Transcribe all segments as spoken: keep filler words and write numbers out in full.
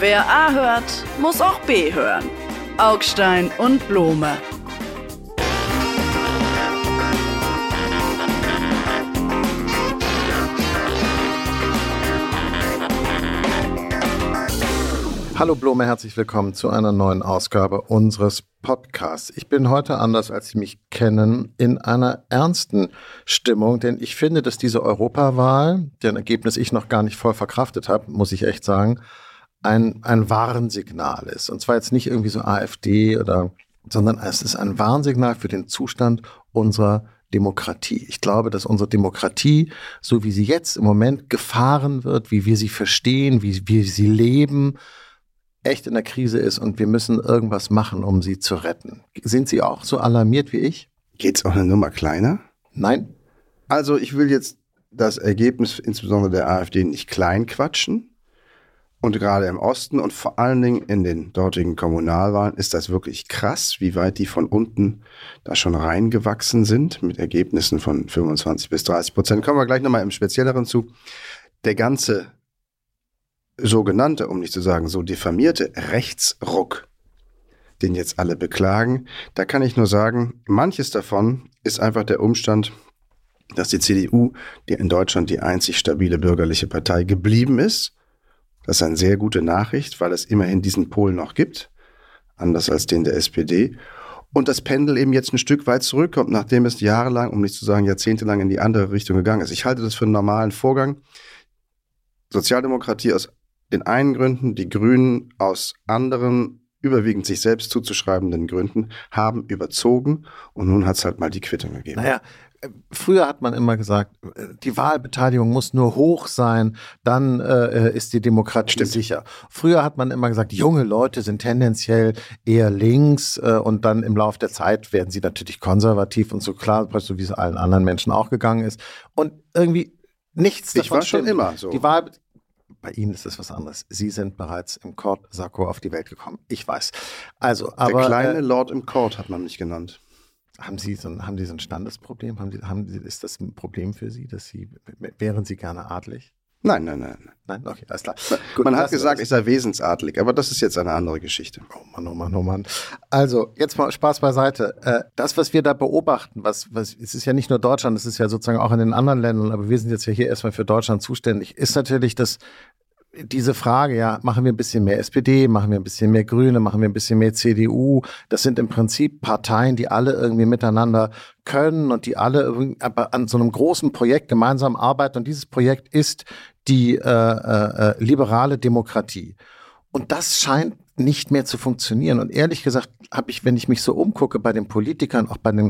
Wer A hört, muss auch B hören. Augstein und Blome. Hallo Blome, herzlich willkommen zu einer neuen Ausgabe unseres Podcasts. Ich bin heute, anders als Sie mich kennen, in einer ernsten Stimmung, denn ich finde, dass diese Europawahl, deren Ergebnis ich noch gar nicht voll verkraftet habe, muss ich echt sagen, ein, ein Warnsignal ist. Und zwar jetzt nicht irgendwie so AfD oder, sondern es ist ein Warnsignal für den Zustand unserer Demokratie. Ich glaube, dass unsere Demokratie, so wie sie jetzt im Moment gefahren wird, wie wir sie verstehen, wie wir sie leben, echt in der Krise ist und wir müssen irgendwas machen, um sie zu retten. Sind Sie auch so alarmiert wie ich? Geht's auch eine Nummer kleiner? Nein. Also ich will jetzt das Ergebnis insbesondere der AfD nicht klein quatschen. Und gerade im Osten und vor allen Dingen in den dortigen Kommunalwahlen ist das wirklich krass, wie weit die von unten da schon reingewachsen sind mit Ergebnissen von fünfundzwanzig bis dreißig Prozent. Kommen wir gleich nochmal im Spezielleren zu. Der ganze sogenannte, um nicht zu sagen so diffamierte Rechtsruck, den jetzt alle beklagen, da kann ich nur sagen, manches davon ist einfach der Umstand, dass die C D U, die in Deutschland die einzig stabile bürgerliche Partei geblieben ist. Das ist eine sehr gute Nachricht, weil es immerhin diesen Pol noch gibt, anders als den der S P D. Und das Pendel eben jetzt ein Stück weit zurückkommt, nachdem es jahrelang, um nicht zu sagen jahrzehntelang in die andere Richtung gegangen ist. Ich halte das für einen normalen Vorgang. Sozialdemokratie aus den einen Gründen, die Grünen aus anderen, überwiegend sich selbst zuzuschreibenden Gründen, haben überzogen und nun hat es halt mal die Quittung gegeben. Naja, früher hat man immer gesagt, die Wahlbeteiligung muss nur hoch sein, dann äh, ist die Demokratie Stimmt. sicher. Früher hat man immer gesagt, junge Leute sind tendenziell eher links äh, und dann im Laufe der Zeit werden sie natürlich konservativ und so klar, so wie es allen anderen Menschen auch gegangen ist. Und irgendwie nichts davon Ich war schon stimmt. immer so. Die Wahl Bei Ihnen ist das was anderes. Sie sind bereits im Kortsakko auf die Welt gekommen. Ich weiß. Also, aber, der kleine äh, Lord im Kord hat man mich genannt. Haben Sie so ein, haben Sie so ein Standesproblem? Haben Sie, haben Sie, ist das ein Problem für Sie, dass Sie, wären Sie gerne adlig? Nein, nein, nein. Nein, okay, alles klar. Gut, man hat gesagt, ich sei wesensadlig, aber das ist jetzt eine andere Geschichte. Oh Mann, oh Mann, oh Mann. Also, jetzt mal Spaß beiseite. Das, was wir da beobachten, was, was, es ist ja nicht nur Deutschland, es ist ja sozusagen auch in den anderen Ländern, aber wir sind jetzt ja hier erstmal für Deutschland zuständig, ist natürlich das, diese Frage, ja, machen wir ein bisschen mehr S P D, machen wir ein bisschen mehr Grüne, machen wir ein bisschen mehr C D U. Das sind im Prinzip Parteien, die alle irgendwie miteinander können und die alle aber an so einem großen Projekt gemeinsam arbeiten. Und dieses Projekt ist die äh, äh, liberale Demokratie. Und das scheint nicht mehr zu funktionieren. Und ehrlich gesagt habe ich, wenn ich mich so umgucke bei den Politikern, auch bei den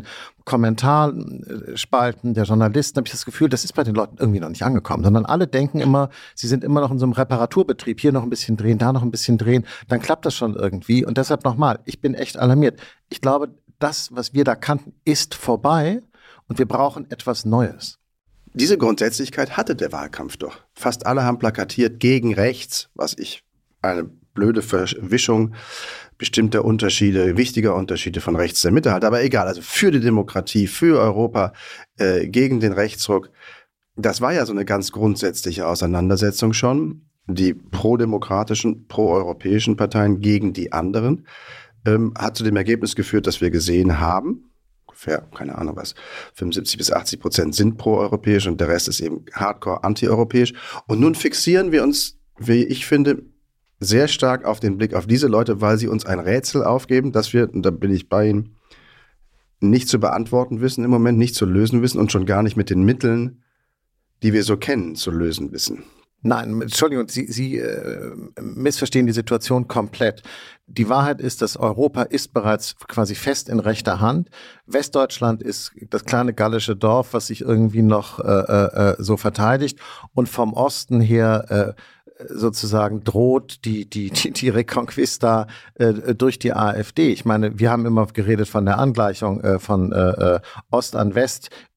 Kommentarspalten der Journalisten, habe ich das Gefühl, das ist bei den Leuten irgendwie noch nicht angekommen, sondern alle denken immer, sie sind immer noch in so einem Reparaturbetrieb, hier noch ein bisschen drehen, da noch ein bisschen drehen, dann klappt das schon irgendwie. Und deshalb nochmal, ich bin echt alarmiert. Ich glaube, das, was wir da kannten, ist vorbei und wir brauchen etwas Neues. Diese Grundsätzlichkeit hatte der Wahlkampf doch. Fast alle haben plakatiert gegen rechts, was ich eine blöde Verwischung bestimmter Unterschiede, wichtiger Unterschiede von rechts der Mitte halte. Aber egal, also für die Demokratie, für Europa, äh, gegen den Rechtsruck. Das war ja so eine ganz grundsätzliche Auseinandersetzung schon. Die prodemokratischen, proeuropäischen Parteien gegen die anderen ähm, hat zu dem Ergebnis geführt, dass wir gesehen haben, ungefähr, keine Ahnung was, fünfundsiebzig bis achtzig Prozent sind proeuropäisch und der Rest ist eben hardcore antieuropäisch. Und nun fixieren wir uns, wie ich finde, sehr stark auf den Blick auf diese Leute, weil sie uns ein Rätsel aufgeben, das wir, und da bin ich bei Ihnen, nicht zu beantworten wissen im Moment, nicht zu lösen wissen und schon gar nicht mit den Mitteln, die wir so kennen, zu lösen wissen. Nein, Entschuldigung, Sie, Sie äh, missverstehen die Situation komplett. Die Wahrheit ist, dass Europa ist bereits quasi fest in rechter Hand. Westdeutschland ist das kleine gallische Dorf, was sich irgendwie noch äh, äh, so verteidigt. Und vom Osten her äh, sozusagen droht die die die, die Reconquista äh, durch die AfD. Ich meine, wir haben immer geredet von der Angleichung äh, von äh, Ost an West.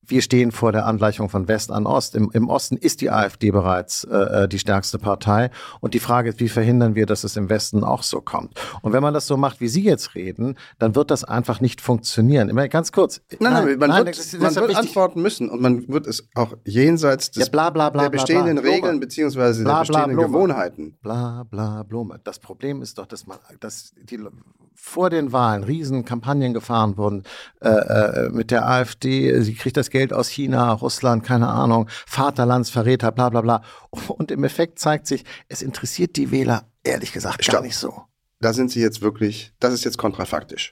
wir stehen vor der Angleichung von West an Ost. Im, im Osten ist die AfD bereits äh, die stärkste Partei. Und die Frage ist, wie verhindern wir, dass es im Westen auch so kommt? Und wenn man das so macht, wie Sie jetzt reden, dann wird das einfach nicht funktionieren. Immer ganz kurz. Nein, nein, man nein, wird, das ist, man das wird antworten müssen und man wird es auch jenseits des, ja, bla, bla, bla, der bestehenden bla, bla, Regeln Blome. beziehungsweise Bla, der bla, bestehenden Blome. Gewohnheiten. Bla, bla, Blume. Das Problem ist doch, dass man, dass die vor den Wahlen riesen Kampagnen gefahren wurden äh, äh, mit der AfD, sie kriegt das Geld aus China, Russland, keine Ahnung, Vaterlandsverräter, bla bla bla. Und im Effekt zeigt sich, es interessiert die Wähler ehrlich gesagt gar Stopp. nicht so. Da sind sie jetzt wirklich, das ist jetzt kontrafaktisch.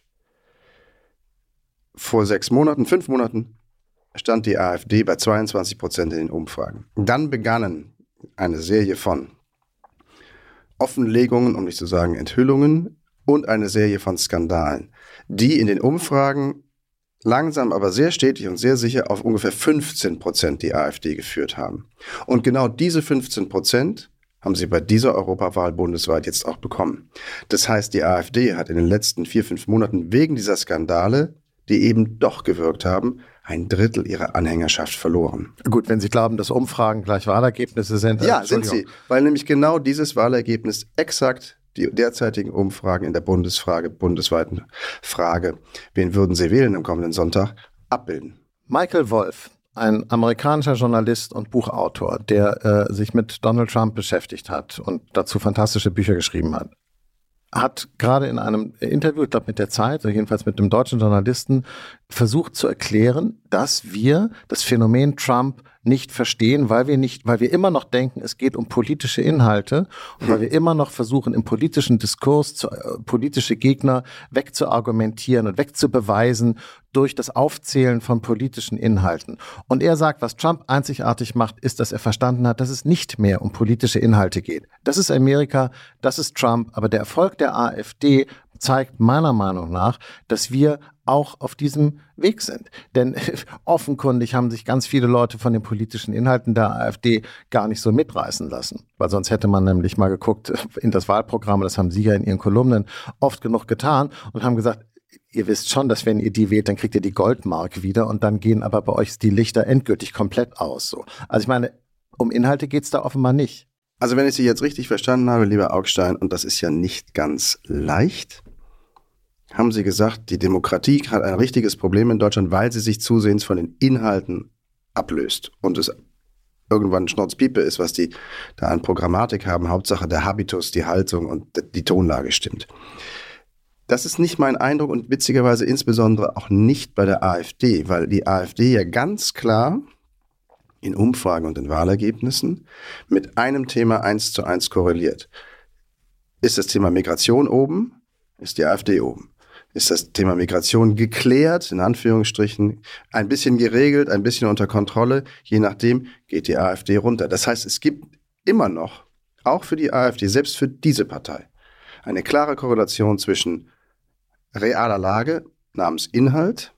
Vor sechs Monaten, fünf Monaten stand die AfD bei zweiundzwanzig Prozent in den Umfragen. Dann begannen eine Serie von Offenlegungen, um nicht zu sagen Enthüllungen, und eine Serie von Skandalen, die in den Umfragen langsam, aber sehr stetig und sehr sicher auf ungefähr fünfzehn Prozent die AfD geführt haben. Und genau diese fünfzehn Prozent haben sie bei dieser Europawahl bundesweit jetzt auch bekommen. Das heißt, die AfD hat in den letzten vier, fünf Monaten wegen dieser Skandale, die eben doch gewirkt haben, ein Drittel ihrer Anhängerschaft verloren. Gut, wenn Sie glauben, dass Umfragen gleich Wahlergebnisse sind. Ja, sind sie, weil nämlich genau dieses Wahlergebnis exakt die derzeitigen Umfragen in der Bundesfrage, bundesweiten Frage, wen würden Sie wählen am kommenden Sonntag, abbilden. Michael Wolff, ein amerikanischer Journalist und Buchautor, der äh, sich mit Donald Trump beschäftigt hat und dazu fantastische Bücher geschrieben hat, hat gerade in einem Interview, ich glaube mit der Zeit, jedenfalls mit einem deutschen Journalisten, versucht zu erklären, dass wir das Phänomen Trump nicht verstehen, weil wir nicht, weil wir immer noch denken, es geht um politische Inhalte und weil wir immer noch versuchen, im politischen Diskurs zu, äh, politische Gegner wegzuargumentieren und wegzubeweisen durch das Aufzählen von politischen Inhalten. Und er sagt, was Trump einzigartig macht, ist, dass er verstanden hat, dass es nicht mehr um politische Inhalte geht. Das ist Amerika, das ist Trump, aber der Erfolg der AfD zeigt meiner Meinung nach, dass wir auch auf diesem Weg sind. Denn offenkundig haben sich ganz viele Leute von den politischen Inhalten der AfD gar nicht so mitreißen lassen. Weil sonst hätte man nämlich mal geguckt in das Wahlprogramm, das haben Sie ja in Ihren Kolumnen oft genug getan und haben gesagt, ihr wisst schon, dass wenn ihr die wählt, dann kriegt ihr die Goldmark wieder und dann gehen aber bei euch die Lichter endgültig komplett aus. So. Also ich meine, um Inhalte geht es da offenbar nicht. Also wenn ich Sie jetzt richtig verstanden habe, lieber Augstein, und das ist ja nicht ganz leicht, haben Sie gesagt, die Demokratie hat ein richtiges Problem in Deutschland, weil sie sich zusehends von den Inhalten ablöst und es irgendwann Schnauzpiepe ist, was die da an Programmatik haben. Hauptsache der Habitus, die Haltung und die Tonlage stimmt. Das ist nicht mein Eindruck und witzigerweise insbesondere auch nicht bei der AfD, weil die AfD ja ganz klar in Umfragen und in Wahlergebnissen mit einem Thema eins zu eins korreliert. Ist das Thema Migration oben, ist die AfD oben. Ist das Thema Migration geklärt, in Anführungsstrichen, ein bisschen geregelt, ein bisschen unter Kontrolle, je nachdem geht die AfD runter. Das heißt, es gibt immer noch, auch für die AfD, selbst für diese Partei, eine klare Korrelation zwischen realer Lage namens Inhalt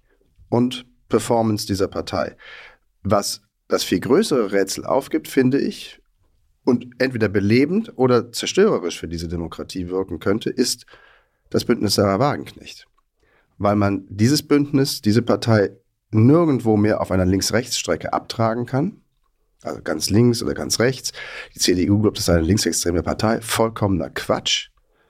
und Performance dieser Partei. Was das viel größere Rätsel aufgibt, finde ich, und entweder belebend oder zerstörerisch für diese Demokratie wirken könnte, ist das Bündnis Sarah Wagenknecht. Weil man dieses Bündnis, diese Partei nirgendwo mehr auf einer Links-Rechts-Strecke abtragen kann. Also ganz links oder ganz rechts. Die C D U glaubt, das sei eine linksextreme Partei. Vollkommener Quatsch.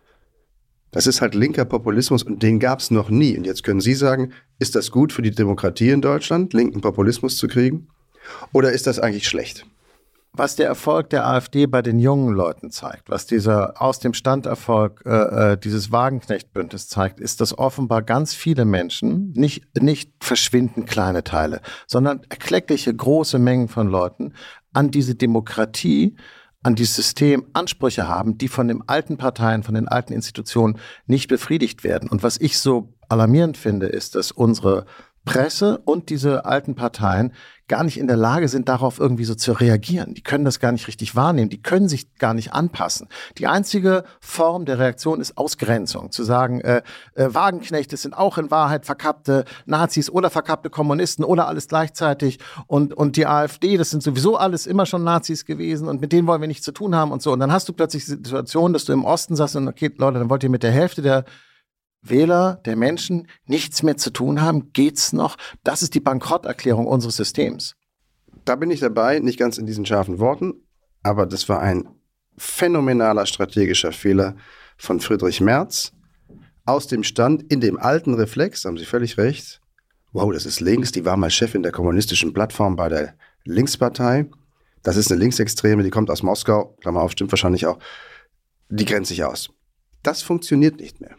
Das ist halt linker Populismus und den gab es noch nie. Und jetzt können Sie sagen, ist das gut für die Demokratie in Deutschland, linken Populismus zu kriegen? Oder ist das eigentlich schlecht? Was der Erfolg der AfD bei den jungen Leuten zeigt, was dieser aus dem Standerfolg äh, dieses Wagenknecht-Bündnis zeigt, ist, dass offenbar ganz viele Menschen, nicht, nicht verschwindend kleine Teile, sondern erkleckliche große Mengen von Leuten an diese Demokratie, an dieses System Ansprüche haben, die von den alten Parteien, von den alten Institutionen nicht befriedigt werden. Und was ich so alarmierend finde, ist, dass unsere Presse und diese alten Parteien gar nicht in der Lage sind, darauf irgendwie so zu reagieren. Die können das gar nicht richtig wahrnehmen. Die können sich gar nicht anpassen. Die einzige Form der Reaktion ist Ausgrenzung. Zu sagen, äh, äh, Wagenknechte sind auch in Wahrheit verkappte Nazis oder verkappte Kommunisten oder alles gleichzeitig. Und, und die AfD, das sind sowieso alles immer schon Nazis gewesen und mit denen wollen wir nichts zu tun haben und so. Und dann hast du plötzlich die Situation, dass du im Osten sagst, okay, Leute, dann wollt ihr mit der Hälfte der Wähler der Menschen nichts mehr zu tun haben? Geht's noch? Das ist die Bankrotterklärung unseres Systems. Da bin ich dabei, nicht ganz in diesen scharfen Worten, aber das war ein phänomenaler strategischer Fehler von Friedrich Merz aus dem Stand in dem alten Reflex, haben Sie völlig recht. Wow, das ist links, die war mal Chefin der kommunistischen Plattform bei der Linkspartei. Das ist eine Linksextreme, die kommt aus Moskau, Klammer auf, stimmt wahrscheinlich auch. Die grenzt sich aus. Das funktioniert nicht mehr.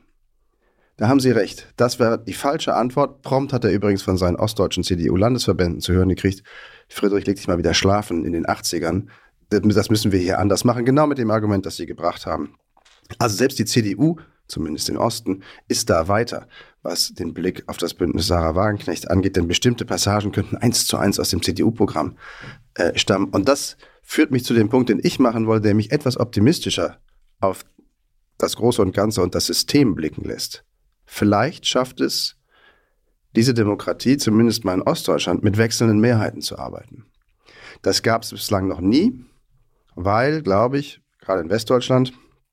Da haben Sie recht. Das wäre die falsche Antwort. Prompt hat er übrigens von seinen ostdeutschen C D U-Landesverbänden zu hören gekriegt, Friedrich, leg dich mal wieder schlafen in den achtzigern. Das müssen wir hier anders machen. Genau mit dem Argument, das Sie gebracht haben. Also selbst die C D U, zumindest im Osten, ist da weiter, was den Blick auf das Bündnis Sarah Wagenknecht angeht. Denn bestimmte Passagen könnten eins zu eins aus dem C D U-Programm äh, stammen. Und das führt mich zu dem Punkt, den ich machen wollte, der mich etwas optimistischer auf das Große und Ganze und das System blicken lässt. Vielleicht schafft es diese Demokratie, zumindest mal in Ostdeutschland, mit wechselnden Mehrheiten zu arbeiten. Das gab es bislang noch nie, weil, glaube ich, gerade in Westdeutschland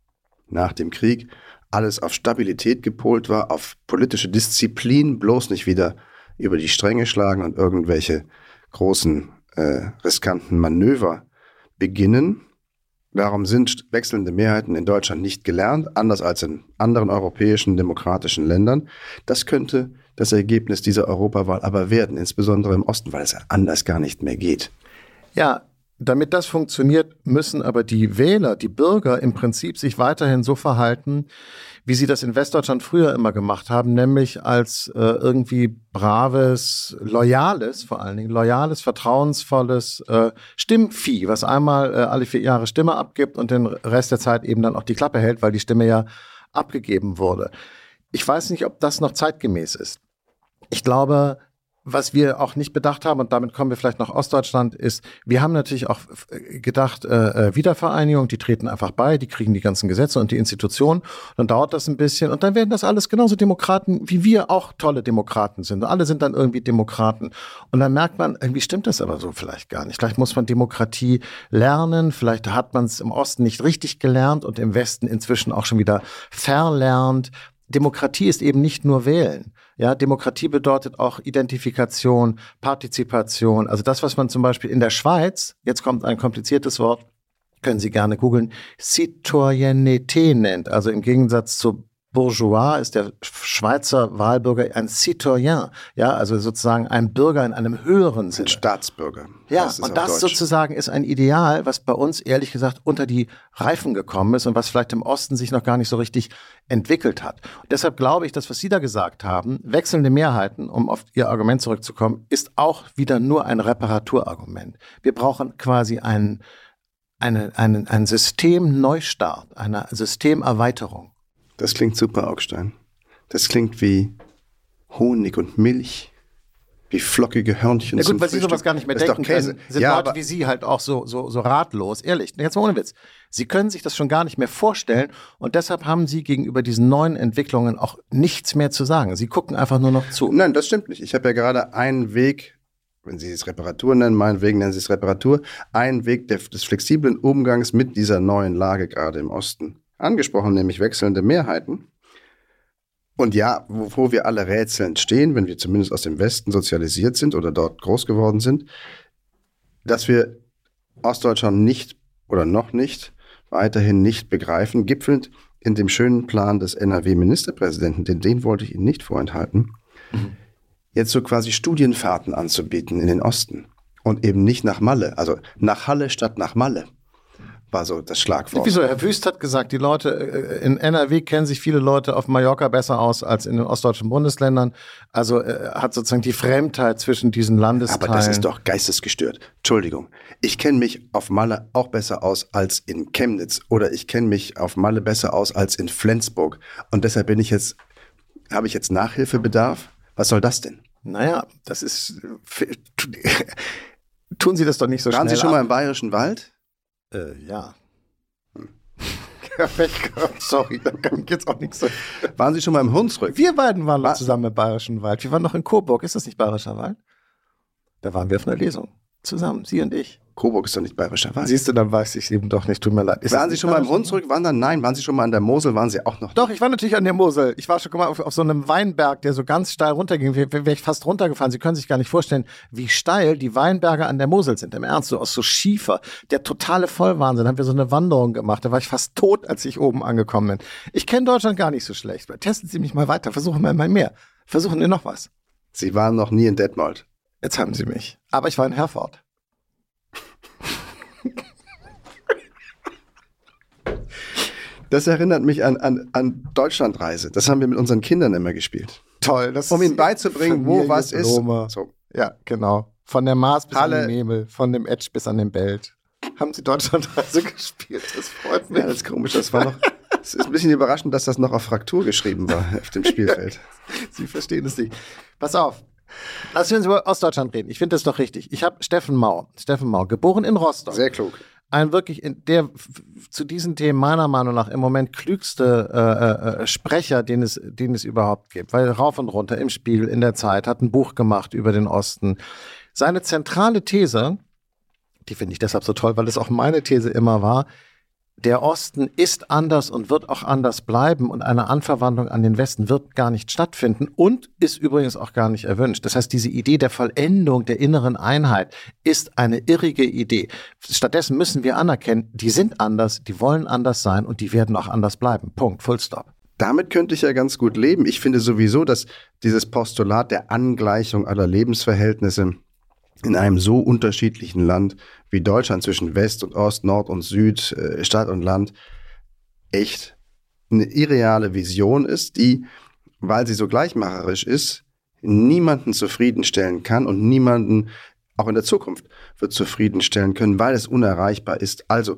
nach dem Krieg alles auf Stabilität gepolt war, auf politische Disziplin, bloß nicht wieder über die Stränge schlagen und irgendwelche großen, äh, riskanten Manöver beginnen. Darum sind wechselnde Mehrheiten in Deutschland nicht gelernt, anders als in anderen europäischen demokratischen Ländern. Das könnte das Ergebnis dieser Europawahl aber werden, insbesondere im Osten, weil es anders gar nicht mehr geht. Ja, damit das funktioniert, müssen aber die Wähler, die Bürger im Prinzip sich weiterhin so verhalten, wie sie das in Westdeutschland früher immer gemacht haben, nämlich als äh, irgendwie braves, loyales, vor allen Dingen loyales, vertrauensvolles äh, Stimmvieh, was einmal äh, alle vier Jahre Stimme abgibt und den Rest der Zeit eben dann auch die Klappe hält, weil die Stimme ja abgegeben wurde. Ich weiß nicht, ob das noch zeitgemäß ist. Ich glaube, was wir auch nicht bedacht haben, und damit kommen wir vielleicht nach Ostdeutschland, ist, wir haben natürlich auch gedacht, äh, Wiedervereinigung, die treten einfach bei, die kriegen die ganzen Gesetze und die Institutionen, dann dauert das ein bisschen und dann werden das alles genauso Demokraten, wie wir auch tolle Demokraten sind. Alle sind dann irgendwie Demokraten. Und dann merkt man, irgendwie stimmt das aber so vielleicht gar nicht. Vielleicht muss man Demokratie lernen, vielleicht hat man es im Osten nicht richtig gelernt und im Westen inzwischen auch schon wieder verlernt. Demokratie ist eben nicht nur wählen. Ja, Demokratie bedeutet auch Identifikation, Partizipation. Also das, was man zum Beispiel in der Schweiz, jetzt kommt ein kompliziertes Wort, können Sie gerne googeln, Citoyenneté nennt. Also im Gegensatz zu Bourgeois ist der Schweizer Wahlbürger ein Citoyen, ja, also sozusagen ein Bürger in einem höheren Sinne. Ein Staatsbürger. Ja, und das sozusagen ist ein Ideal, was bei uns ehrlich gesagt unter die Reifen gekommen ist und was vielleicht im Osten sich noch gar nicht so richtig entwickelt hat. Und deshalb glaube ich, das, was Sie da gesagt haben, wechselnde Mehrheiten, um auf Ihr Argument zurückzukommen, ist auch wieder nur ein Reparaturargument. Wir brauchen quasi einen, einen, einen, einen Systemneustart, eine Systemerweiterung. Das klingt super, Augstein. Das klingt wie Honig und Milch, wie flockige Hörnchen. Ja gut, zum weil Sie Frühstück. sowas gar nicht mehr Das ist denken doch Käse. können, sind Ja, Leute aber wie Sie halt auch so, so, so ratlos. Ehrlich, jetzt mal ohne Witz. Sie können sich das schon gar nicht mehr vorstellen und deshalb haben Sie gegenüber diesen neuen Entwicklungen auch nichts mehr zu sagen. Sie gucken einfach nur noch zu. Nein, das stimmt nicht. Ich habe ja gerade einen Weg, wenn Sie es Reparatur nennen, meinetwegen nennen Sie es Reparatur, einen Weg der, des flexiblen Umgangs mit dieser neuen Lage gerade im Osten angesprochen, nämlich wechselnde Mehrheiten. Und ja, wo wir alle rätselnd stehen, wenn wir zumindest aus dem Westen sozialisiert sind oder dort groß geworden sind, dass wir Ostdeutschland nicht oder noch nicht, weiterhin nicht begreifen, gipfelnd in dem schönen Plan des N R W-Ministerpräsidenten, denn den wollte ich Ihnen nicht vorenthalten, mhm. jetzt so quasi Studienfahrten anzubieten in den Osten und eben nicht nach Malle, also nach Halle statt nach Malle. War so das Schlagwort. Wieso? Herr Wüst hat gesagt, die Leute in N R W kennen sich viele Leute auf Mallorca besser aus als in den ostdeutschen Bundesländern. Also äh, hat sozusagen die Fremdheit zwischen diesen Landesteilen. Aber das ist doch geistesgestört. Entschuldigung. Ich kenne mich auf Malle auch besser aus als in Chemnitz oder ich kenne mich auf Malle besser aus als in Flensburg. Und deshalb bin ich jetzt, habe ich jetzt Nachhilfebedarf? Was soll das denn? Naja, das ist, tun Sie das doch nicht so Waren schnell Sie schon ab. mal im Bayerischen Wald? Äh, ja. Hm. Sorry, da kann ich jetzt auch nichts sagen. Waren Sie schon mal im Hunsrück? Wir beiden waren War noch zusammen im Bayerischen Wald. Wir waren noch in Coburg. Ist das nicht Bayerischer Wald? Da waren wir auf einer Lesung. Zusammen, Sie und ich. Coburg ist doch nicht Bayerischer Wald. Siehst du, dann weiß ich es eben doch nicht, tut mir leid. Ist waren Sie schon mal im Hunsrück wandern? Nein. Waren Sie schon mal an der Mosel? Waren Sie auch noch? Doch, ich war natürlich an der Mosel. Ich war schon mal auf, auf so einem Weinberg, der so ganz steil runterging. Wäre ich fast runtergefahren. Sie können sich gar nicht vorstellen, wie steil die Weinberge an der Mosel sind. Im Ernst, so aus so Schiefer. Der totale Vollwahnsinn. Da haben wir so eine Wanderung gemacht. Da war ich fast tot, als ich oben angekommen bin. Ich kenne Deutschland gar nicht so schlecht. Testen Sie mich mal weiter. Versuchen wir mal mehr. Versuchen wir noch was. Sie waren noch nie in Detmold. Jetzt haben Sie mich. Aber ich war in Herford. Das erinnert mich an, an, an Deutschlandreise. Das haben wir mit unseren Kindern immer gespielt. Toll. Das um ihnen beizubringen, wo was ist. So. Ja, genau. Von der Maas bis Halle. An den Memel, von dem Etsch bis an den Belt. Haben Sie Deutschlandreise gespielt? Das freut mich. Ja, das ist komisch. Das war noch... Es ist ein bisschen überraschend, dass das noch auf Fraktur geschrieben war auf dem Spielfeld. Sie verstehen es nicht. Pass auf. Lass uns über Ostdeutschland reden. Ich finde das doch richtig. Ich habe Steffen Mau, Steffen Mau, geboren in Rostock. Sehr klug. Ein wirklich, in der f- zu diesen Themen meiner Meinung nach im Moment klügste äh, äh, Sprecher, den es, den es überhaupt gibt. Weil rauf und runter im Spiegel, in der Zeit, hat ein Buch gemacht über den Osten. Seine zentrale These, die finde ich deshalb so toll, weil es auch meine These immer war, der Osten ist anders und wird auch anders bleiben und eine Anverwandlung an den Westen wird gar nicht stattfinden und ist übrigens auch gar nicht erwünscht. Das heißt, diese Idee der Vollendung der inneren Einheit ist eine irrige Idee. Stattdessen müssen wir anerkennen, die sind anders, die wollen anders sein und die werden auch anders bleiben. Punkt, Full Stop. Damit könnte ich ja ganz gut leben. Ich finde sowieso, dass dieses Postulat der Angleichung aller Lebensverhältnisse in einem so unterschiedlichen Land wie Deutschland zwischen West und Ost, Nord und Süd, äh, Stadt und Land, echt eine irreale Vision ist, die, weil sie so gleichmacherisch ist, niemanden zufriedenstellen kann und niemanden auch in der Zukunft wird zufriedenstellen können, weil es unerreichbar ist. Also,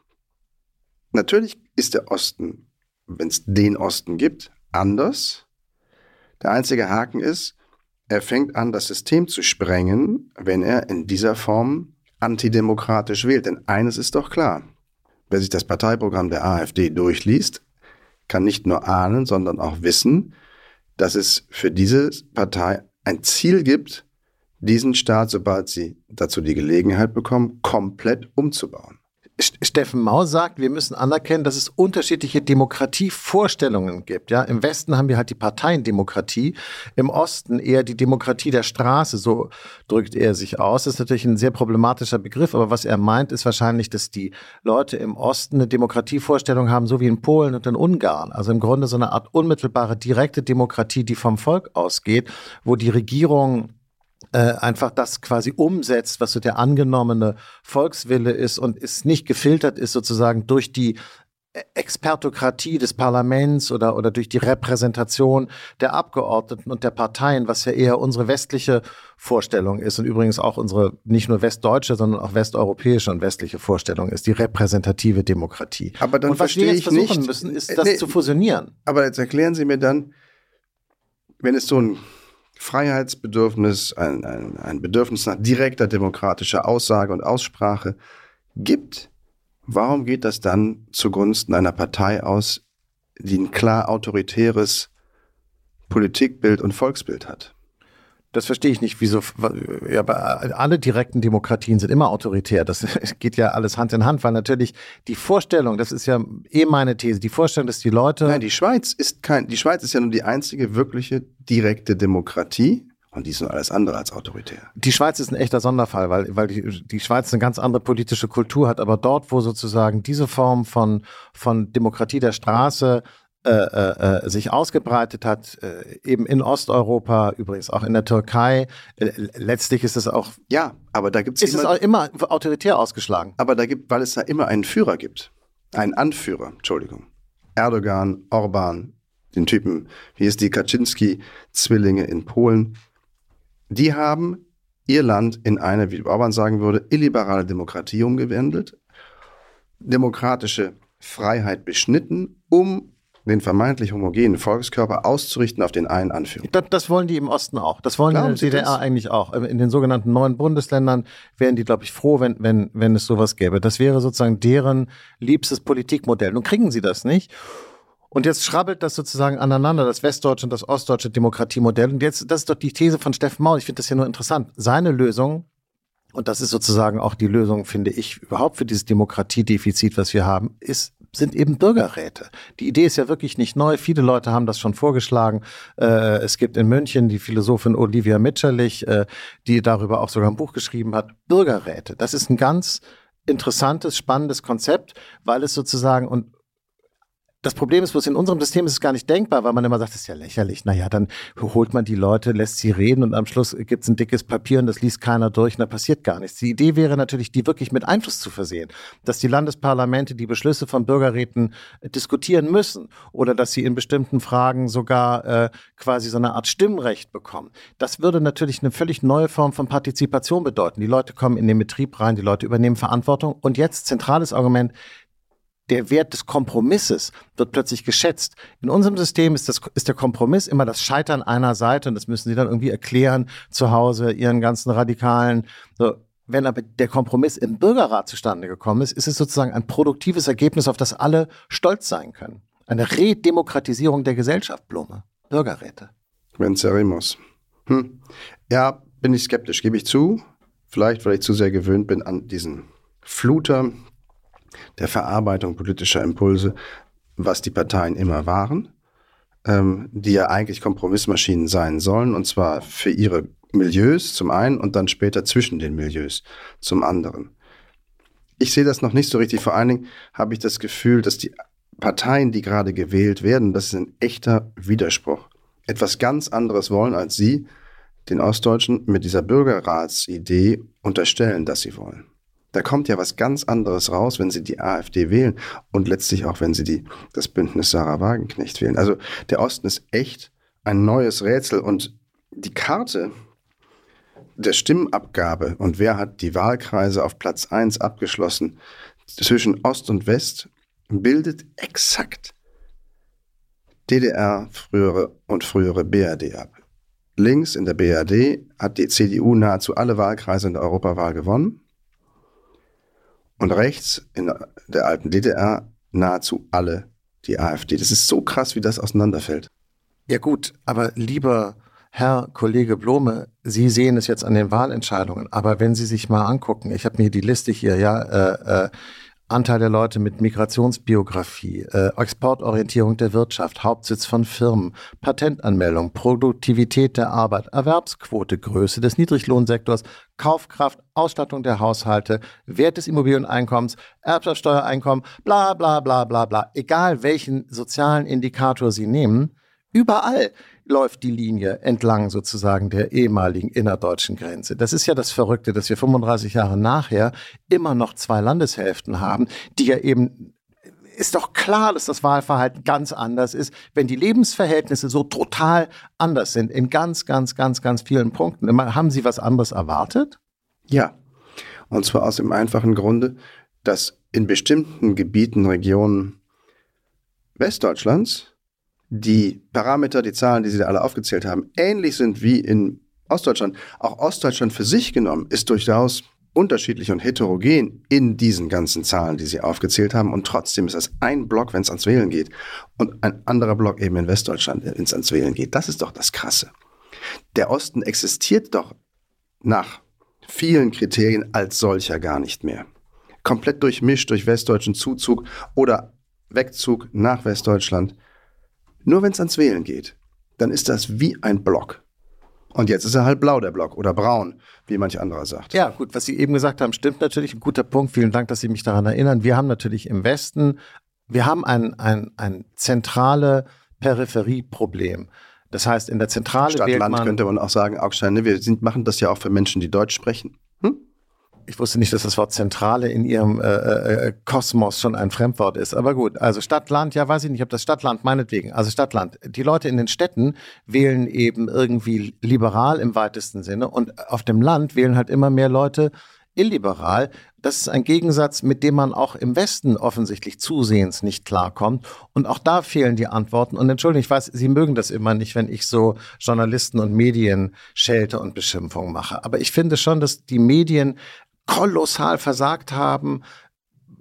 natürlich ist der Osten, wenn es den Osten gibt, anders. Der einzige Haken ist, er fängt an, das System zu sprengen, wenn er in dieser Form antidemokratisch wählt. Denn eines ist doch klar, wer sich das Parteiprogramm der AfD durchliest, kann nicht nur ahnen, sondern auch wissen, dass es für diese Partei ein Ziel gibt, diesen Staat, sobald sie dazu die Gelegenheit bekommen, komplett umzubauen. Steffen Mau sagt, wir müssen anerkennen, dass es unterschiedliche Demokratievorstellungen gibt. Ja, im Westen haben wir halt die Parteiendemokratie, im Osten eher die Demokratie der Straße, so drückt er sich aus. Das ist natürlich ein sehr problematischer Begriff, aber was er meint, ist wahrscheinlich, dass die Leute im Osten eine Demokratievorstellung haben, so wie in Polen und in Ungarn. Also im Grunde so eine Art unmittelbare, direkte Demokratie, die vom Volk ausgeht, wo die Regierung einfach das quasi umsetzt, was so der angenommene Volkswille ist und es nicht gefiltert ist sozusagen durch die Expertokratie des Parlaments oder, oder durch die Repräsentation der Abgeordneten und der Parteien, was ja eher unsere westliche Vorstellung ist und übrigens auch unsere nicht nur westdeutsche, sondern auch westeuropäische und westliche Vorstellung ist, die repräsentative Demokratie. Aber dann und was wir jetzt versuchen nicht, müssen, ist das nee, zu fusionieren. Aber jetzt erklären Sie mir dann, wenn es so ein Freiheitsbedürfnis, ein, ein, ein Bedürfnis nach direkter demokratischer Aussage und Aussprache gibt, warum geht das dann zugunsten einer Partei aus, die ein klar autoritäres Politikbild und Volksbild hat? Das verstehe ich nicht, wieso, ja, aber alle direkten Demokratien sind immer autoritär. Das geht ja alles Hand in Hand, weil natürlich die Vorstellung, das ist ja eh meine These, die Vorstellung, dass die Leute... Nein, die Schweiz ist kein, die Schweiz ist ja nur die einzige wirkliche direkte Demokratie und die ist nur alles andere als autoritär. Die Schweiz ist ein echter Sonderfall, weil, weil die, die Schweiz eine ganz andere politische Kultur hat, aber dort, wo sozusagen diese Form von, von Demokratie der Straße Äh, äh, sich ausgebreitet hat, äh, eben in Osteuropa, übrigens auch in der Türkei. Äh, letztlich ist es auch, ja, aber da gibt's ist immer, es auch immer autoritär ausgeschlagen. Aber da gibt, weil es da immer einen Führer gibt, einen Anführer, Entschuldigung, Erdogan, Orban, den Typen, wie ist die Kaczynski-Zwillinge in Polen, die haben ihr Land in eine, wie Orban sagen würde, illiberale Demokratie umgewandelt, demokratische Freiheit beschnitten, um den vermeintlich homogenen Volkskörper auszurichten auf den einen Anführer. Das, das wollen die im Osten auch. Das wollen Glauben die in der D D R eigentlich auch. In den sogenannten neuen Bundesländern wären die, glaube ich, froh, wenn, wenn, wenn es sowas gäbe. Das wäre sozusagen deren liebstes Politikmodell. Nun kriegen sie das nicht. Und jetzt schrabbelt das sozusagen aneinander, das westdeutsche und das ostdeutsche Demokratiemodell. Und jetzt, das ist doch die These von Steffen Mau. Ich finde das ja nur interessant. Seine Lösung, und das ist sozusagen auch die Lösung, finde ich, überhaupt für dieses Demokratiedefizit, was wir haben, ist, sind eben Bürgerräte. Die Idee ist ja wirklich nicht neu. Viele Leute haben das schon vorgeschlagen. Äh, es gibt in München die Philosophin Olivia Mitscherlich, äh, die darüber auch sogar ein Buch geschrieben hat. Bürgerräte. Das ist ein ganz interessantes, spannendes Konzept, weil es sozusagen, und das Problem ist bloß, in unserem System ist es gar nicht denkbar, weil man immer sagt, das ist ja lächerlich. Naja, dann holt man die Leute, lässt sie reden und am Schluss gibt es ein dickes Papier und das liest keiner durch und da passiert gar nichts. Die Idee wäre natürlich, die wirklich mit Einfluss zu versehen, dass die Landesparlamente die Beschlüsse von Bürgerräten diskutieren müssen oder dass sie in bestimmten Fragen sogar äh, quasi so eine Art Stimmrecht bekommen. Das würde natürlich eine völlig neue Form von Partizipation bedeuten. Die Leute kommen in den Betrieb rein, die Leute übernehmen Verantwortung und jetzt zentrales Argument, der Wert des Kompromisses wird plötzlich geschätzt. In unserem System ist, das, ist der Kompromiss immer das Scheitern einer Seite und das müssen sie dann irgendwie erklären zu Hause, ihren ganzen Radikalen. So. Wenn aber der Kompromiss im Bürgerrat zustande gekommen ist, ist es sozusagen ein produktives Ergebnis, auf das alle stolz sein können. Eine Redemokratisierung der Gesellschaft, Blume. Bürgerräte. Venceremos. Hm. Ja, bin ich skeptisch, gebe ich zu. Vielleicht, weil ich zu sehr gewöhnt bin an diesen Fluter der Verarbeitung politischer Impulse, was die Parteien immer waren, ähm, die ja eigentlich Kompromissmaschinen sein sollen, und zwar für ihre Milieus zum einen und dann später zwischen den Milieus zum anderen. Ich sehe das noch nicht so richtig. Vor allen Dingen habe ich das Gefühl, dass die Parteien, die gerade gewählt werden, das ist ein echter Widerspruch, etwas ganz anderes wollen, als sie den Ostdeutschen mit dieser Bürgerratsidee unterstellen, dass sie wollen. Da kommt ja was ganz anderes raus, wenn sie die AfD wählen und letztlich auch, wenn sie die, das Bündnis Sarah Wagenknecht wählen. Also der Osten ist echt ein neues Rätsel und die Karte der Stimmabgabe und wer hat die Wahlkreise auf Platz eins abgeschlossen zwischen Ost und West bildet exakt D D R frühere und frühere B R D ab. Links in der B R D hat die C D U nahezu alle Wahlkreise in der Europawahl gewonnen. Und rechts in der alten D D R nahezu alle die AfD. Das ist so krass, wie das auseinanderfällt. Ja gut, aber lieber Herr Kollege Blome, Sie sehen es jetzt an den Wahlentscheidungen, aber wenn Sie sich mal angucken, ich habe mir die Liste hier, ja, äh, äh, Anteil der Leute mit Migrationsbiografie, äh, Exportorientierung der Wirtschaft, Hauptsitz von Firmen, Patentanmeldung, Produktivität der Arbeit, Erwerbsquote, Größe des Niedriglohnsektors, Kaufkraft, Ausstattung der Haushalte, Wert des Immobilieneinkommens, Erbschaftssteuereinkommen, bla bla bla bla bla. Egal welchen sozialen Indikator Sie nehmen, überall läuft die Linie entlang sozusagen der ehemaligen innerdeutschen Grenze. Das ist ja das Verrückte, dass wir fünfunddreißig Jahre nachher immer noch zwei Landeshälften haben, die ja eben, ist doch klar, dass das Wahlverhalten ganz anders ist, wenn die Lebensverhältnisse so total anders sind, in ganz, ganz, ganz, ganz vielen Punkten. Haben Sie was anderes erwartet? Ja, und zwar aus dem einfachen Grunde, dass in bestimmten Gebieten, Regionen Westdeutschlands die Parameter, die Zahlen, die Sie da alle aufgezählt haben, ähnlich sind wie in Ostdeutschland. Auch Ostdeutschland für sich genommen ist durchaus unterschiedlich und heterogen in diesen ganzen Zahlen, die Sie aufgezählt haben. Und trotzdem ist das ein Block, wenn es ans Wählen geht. Und ein anderer Block eben in Westdeutschland, wenn es ans Wählen geht. Das ist doch das Krasse. Der Osten existiert doch nach vielen Kriterien als solcher gar nicht mehr. Komplett durchmischt durch westdeutschen Zuzug oder Wegzug nach Westdeutschland. Nur wenn es ans Wählen geht, dann ist das wie ein Block. Und jetzt ist er halt blau, der Block, oder braun, wie manch anderer sagt. Ja, gut, was Sie eben gesagt haben, stimmt natürlich. Ein guter Punkt. Vielen Dank, dass Sie mich daran erinnern. Wir haben natürlich im Westen, wir haben ein, ein, ein zentrale Peripherieproblem. Das heißt, in der Zentrale Stadt, wählt Land man, könnte man auch sagen, Augstein, ne, wir sind, machen das ja auch für Menschen, die Deutsch sprechen. Hm? Ich wusste nicht, dass das Wort Zentrale in Ihrem äh, äh, Kosmos schon ein Fremdwort ist. Aber gut, also Stadt, Land, ja, weiß ich nicht, ob das Stadt, Land, meinetwegen. Also Stadt, Land. Die Leute in den Städten wählen eben irgendwie liberal im weitesten Sinne und auf dem Land wählen halt immer mehr Leute illiberal. Das ist ein Gegensatz, mit dem man auch im Westen offensichtlich zusehends nicht klarkommt. Und auch da fehlen die Antworten. Und entschuldigung, ich weiß, Sie mögen das immer nicht, wenn ich so Journalisten und Medien Schelte und Beschimpfungen mache. Aber ich finde schon, dass die Medien kolossal versagt haben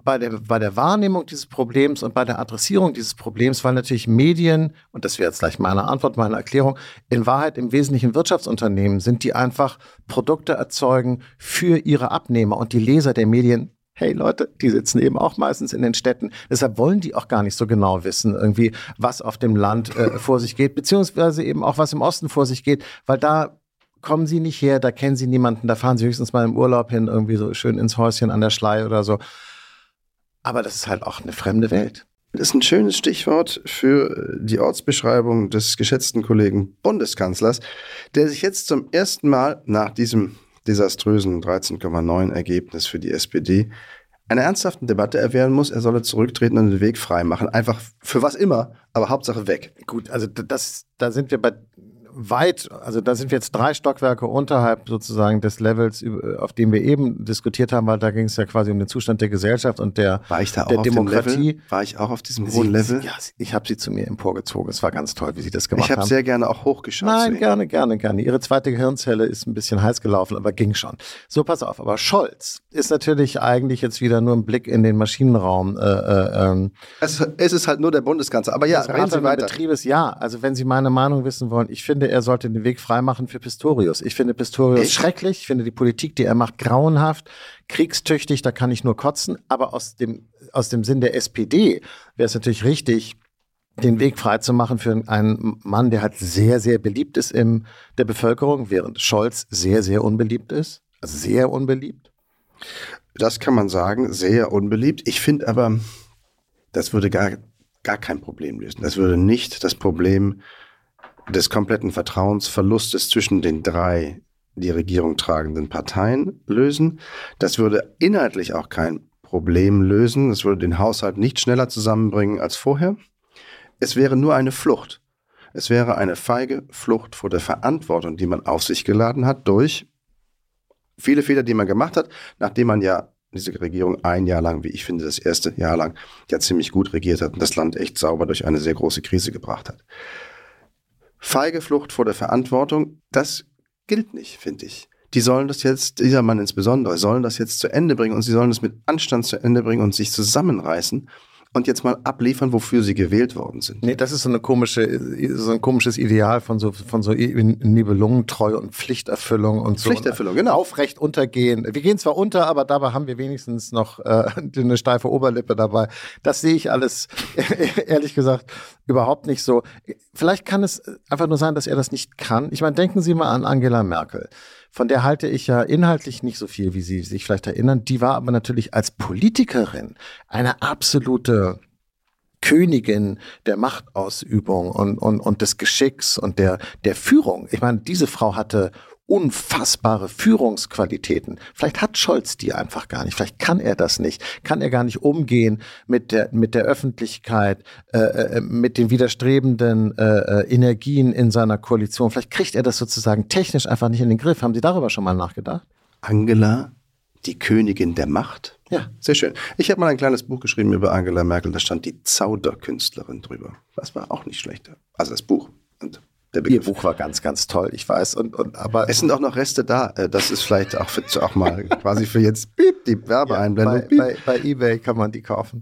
bei der, bei der Wahrnehmung dieses Problems und bei der Adressierung dieses Problems, weil natürlich Medien, und das wäre jetzt gleich meine Antwort, meine Erklärung, in Wahrheit im Wesentlichen Wirtschaftsunternehmen sind, die einfach Produkte erzeugen für ihre Abnehmer und die Leser der Medien. Hey Leute, die sitzen eben auch meistens in den Städten. Deshalb wollen die auch gar nicht so genau wissen, irgendwie, was auf dem Land äh, vor sich geht, beziehungsweise eben auch, was im Osten vor sich geht, weil da kommen sie nicht her, da kennen sie niemanden, da fahren sie höchstens mal im Urlaub hin, irgendwie so schön ins Häuschen an der Schlei oder so. Aber das ist halt auch eine fremde Welt. Das ist ein schönes Stichwort für die Ortsbeschreibung des geschätzten Kollegen Bundeskanzlers, der sich jetzt zum ersten Mal nach diesem desaströsen dreizehn Komma neun Ergebnis für die S P D einer ernsthaften Debatte erwehren muss. Er solle zurücktreten und den Weg frei machen. Einfach für was immer, aber Hauptsache weg. Gut, also das, da sind wir bei weit, also da sind wir jetzt drei Stockwerke unterhalb sozusagen des Levels, auf dem wir eben diskutiert haben, weil da ging es ja quasi um den Zustand der Gesellschaft und der, War ich da auch der auf Demokratie. Dem Level? War ich auch auf diesem Sie, hohen Level? Ja, ich habe sie zu mir emporgezogen. Es war ganz toll, wie sie das gemacht ich hab haben. Ich habe sehr gerne auch hochgeschaut. Nein, gerne, gerne, gerne. Ihre zweite Gehirnzelle ist ein bisschen heiß gelaufen, aber ging schon. So, pass auf. Aber Scholz ist natürlich eigentlich jetzt wieder nur ein Blick in den Maschinenraum. Äh, äh, ähm, es, es ist halt nur der Bundeskanzler. Aber ja, reden Sie weiter. Betriebes, ja, also wenn Sie meine Meinung wissen wollen, ich finde, er sollte den Weg freimachen für Pistorius. Ich finde Pistorius Echt? schrecklich. Ich finde die Politik, die er macht, grauenhaft, kriegstüchtig. Da kann ich nur kotzen. Aber aus dem, aus dem Sinn der S P D wäre es natürlich richtig, den Weg frei zu machen für einen Mann, der halt sehr, sehr beliebt ist in der Bevölkerung, während Scholz sehr, sehr unbeliebt ist. Also sehr unbeliebt. Das kann man sagen, sehr unbeliebt. Ich finde aber, das würde gar, gar kein Problem lösen. Das würde nicht das Problem des kompletten Vertrauensverlustes zwischen den drei die Regierung tragenden Parteien lösen. Das würde inhaltlich auch kein Problem lösen. Das würde den Haushalt nicht schneller zusammenbringen als vorher. Es wäre nur eine Flucht. Es wäre eine feige Flucht vor der Verantwortung, die man auf sich geladen hat durch viele Fehler, die man gemacht hat, nachdem man ja diese Regierung ein Jahr lang, wie ich finde, das erste Jahr lang, ja ziemlich gut regiert hat und das Land echt sauber durch eine sehr große Krise gebracht hat. Feige Flucht vor der Verantwortung, das gilt nicht, finde ich. Die sollen das jetzt, dieser Mann insbesondere, sollen das jetzt zu Ende bringen und sie sollen es mit Anstand zu Ende bringen und sich zusammenreißen und jetzt mal abliefern, wofür sie gewählt worden sind. Nee, das ist so eine komische, so ein komisches Ideal von so, von so Nibelungentreue und Pflichterfüllung und so. Pflichterfüllung, genau. Aufrecht untergehen. Wir gehen zwar unter, aber dabei haben wir wenigstens noch äh, eine steife Oberlippe dabei. Das sehe ich alles, ehrlich gesagt, überhaupt nicht so. Vielleicht kann es einfach nur sein, dass er das nicht kann. Ich meine, denken Sie mal an Angela Merkel. Von der halte ich ja inhaltlich nicht so viel, wie Sie sich vielleicht erinnern. Die war aber natürlich als Politikerin eine absolute Königin der Machtausübung und, und, und des Geschicks und der, der Führung. Ich meine, diese Frau hatte unfassbare Führungsqualitäten. Vielleicht hat Scholz die einfach gar nicht. Vielleicht kann er das nicht. Kann er gar nicht umgehen mit der, mit der Öffentlichkeit, äh, mit den widerstrebenden äh, Energien in seiner Koalition. Vielleicht kriegt er das sozusagen technisch einfach nicht in den Griff. Haben Sie darüber schon mal nachgedacht? Angela, die Königin der Macht? Ja. Sehr schön. Ich habe mal ein kleines Buch geschrieben über Angela Merkel. Da stand die Zauderkünstlerin drüber. Das war auch nicht schlecht. Also das Buch. Und Ihr Buch war ganz, ganz toll, ich weiß. Und, und, aber es sind auch noch Reste da. Das ist vielleicht auch, für, auch mal quasi für jetzt piep, die Werbeeinblendung. Ja, bei, bei, bei eBay kann man die kaufen.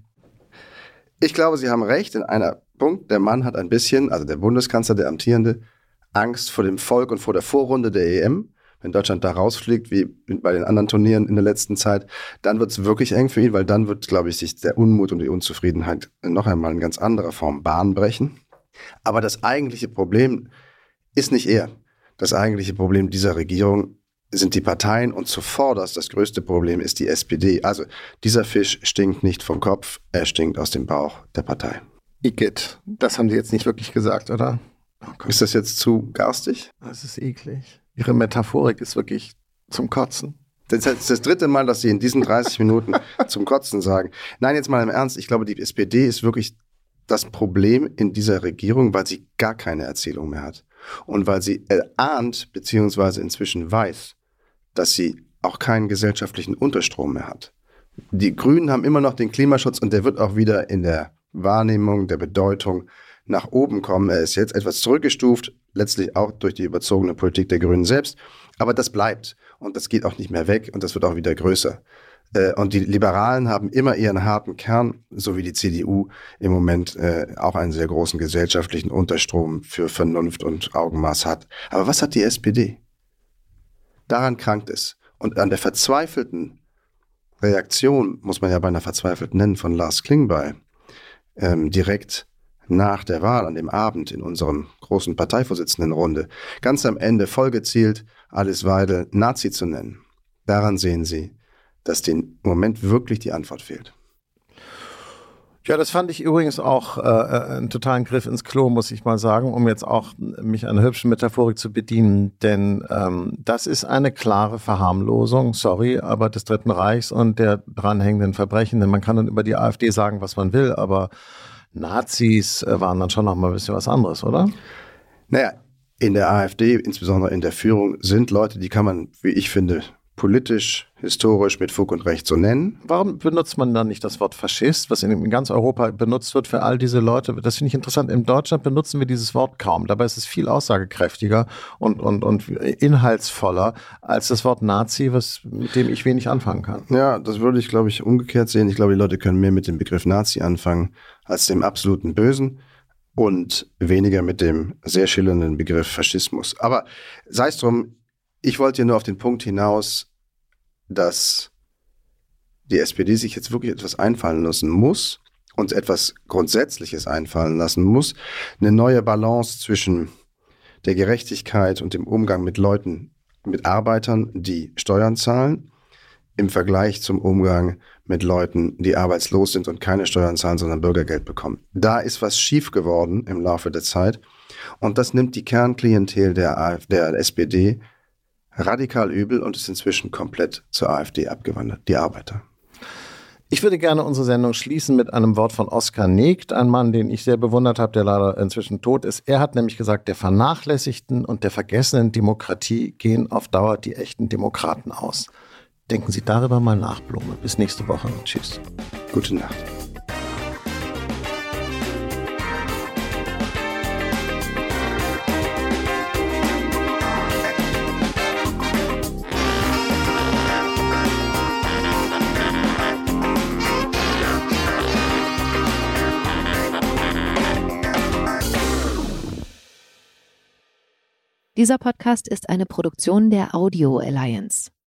Ich glaube, Sie haben recht in einer Punkt. Der Mann hat ein bisschen, also der Bundeskanzler, der Amtierende, Angst vor dem Volk und vor der Vorrunde der E M. Wenn Deutschland da rausfliegt, wie bei den anderen Turnieren in der letzten Zeit, dann wird es wirklich eng für ihn, weil dann wird, glaube ich, sich der Unmut und die Unzufriedenheit noch einmal in ganz anderer Form Bahn brechen. Aber das eigentliche Problem ist nicht er. Das eigentliche Problem dieser Regierung sind die Parteien und zuvorderst das größte Problem ist die S P D. Also dieser Fisch stinkt nicht vom Kopf, er stinkt aus dem Bauch der Partei. Igitt, das haben Sie jetzt nicht wirklich gesagt, oder? Oh ist das jetzt zu garstig? Das ist eklig. Ihre Metaphorik ist wirklich zum Kotzen. Das ist das dritte Mal, dass Sie in diesen dreißig Minuten zum Kotzen sagen. Nein, jetzt mal im Ernst, ich glaube, die S P D ist wirklich das Problem in dieser Regierung, weil sie gar keine Erzählung mehr hat. Und weil sie erahnt, beziehungsweise inzwischen weiß, dass sie auch keinen gesellschaftlichen Unterstrom mehr hat. Die Grünen haben immer noch den Klimaschutz und der wird auch wieder in der Wahrnehmung, der Bedeutung nach oben kommen. Er ist jetzt etwas zurückgestuft, letztlich auch durch die überzogene Politik der Grünen selbst. Aber das bleibt und das geht auch nicht mehr weg und das wird auch wieder größer. Äh, und die Liberalen haben immer ihren harten Kern, so wie die C D U im Moment äh, auch einen sehr großen gesellschaftlichen Unterstrom für Vernunft und Augenmaß hat. Aber was hat die S P D? Daran krankt es. Und an der verzweifelten Reaktion, muss man ja beinahe verzweifelt nennen, von Lars Klingbeil, ähm, direkt nach der Wahl an dem Abend in unserem großen Parteivorsitzendenrunde, ganz am Ende voll gezielt Alice Weidel Nazi zu nennen. Daran sehen Sie, dass dem Moment wirklich die Antwort fehlt. Ja, das fand ich übrigens auch äh, einen totalen Griff ins Klo, muss ich mal sagen, um jetzt auch mich einer hübschen Metaphorik zu bedienen, denn ähm, das ist eine klare Verharmlosung, sorry, aber des Dritten Reichs und der dranhängenden Verbrechen, denn man kann dann über die AfD sagen, was man will, aber Nazis äh, waren dann schon noch mal ein bisschen was anderes, oder? Naja, in der AfD, insbesondere in der Führung, sind Leute, die kann man, wie ich finde, politisch, historisch mit Fug und Recht so nennen. Warum benutzt man dann nicht das Wort Faschist, was in ganz Europa benutzt wird für all diese Leute? Das finde ich interessant. In Deutschland benutzen wir dieses Wort kaum. Dabei ist es viel aussagekräftiger und, und, und inhaltsvoller als das Wort Nazi, was, mit dem ich wenig anfangen kann. Ja, das würde ich, glaube ich, umgekehrt sehen. Ich glaube, die Leute können mehr mit dem Begriff Nazi anfangen als dem absoluten Bösen und weniger mit dem sehr schillernden Begriff Faschismus. Aber sei es drum, ich wollte ja nur auf den Punkt hinaus, dass die S P D sich jetzt wirklich etwas einfallen lassen muss, uns etwas Grundsätzliches einfallen lassen muss, eine neue Balance zwischen der Gerechtigkeit und dem Umgang mit Leuten, mit Arbeitern, die Steuern zahlen, im Vergleich zum Umgang mit Leuten, die arbeitslos sind und keine Steuern zahlen, sondern Bürgergeld bekommen. Da ist was schief geworden im Laufe der Zeit und das nimmt die Kernklientel der AfD, der S P D radikal übel und ist inzwischen komplett zur AfD abgewandert, die Arbeiter. Ich würde gerne unsere Sendung schließen mit einem Wort von Oskar Negt, ein Mann, den ich sehr bewundert habe, der leider inzwischen tot ist. Er hat nämlich gesagt, der vernachlässigten und der vergessenen Demokratie gehen auf Dauer die echten Demokraten aus. Denken Sie darüber mal nach, Blume. Bis nächste Woche. Tschüss. Gute Nacht. Dieser Podcast ist eine Produktion der Audio Alliance.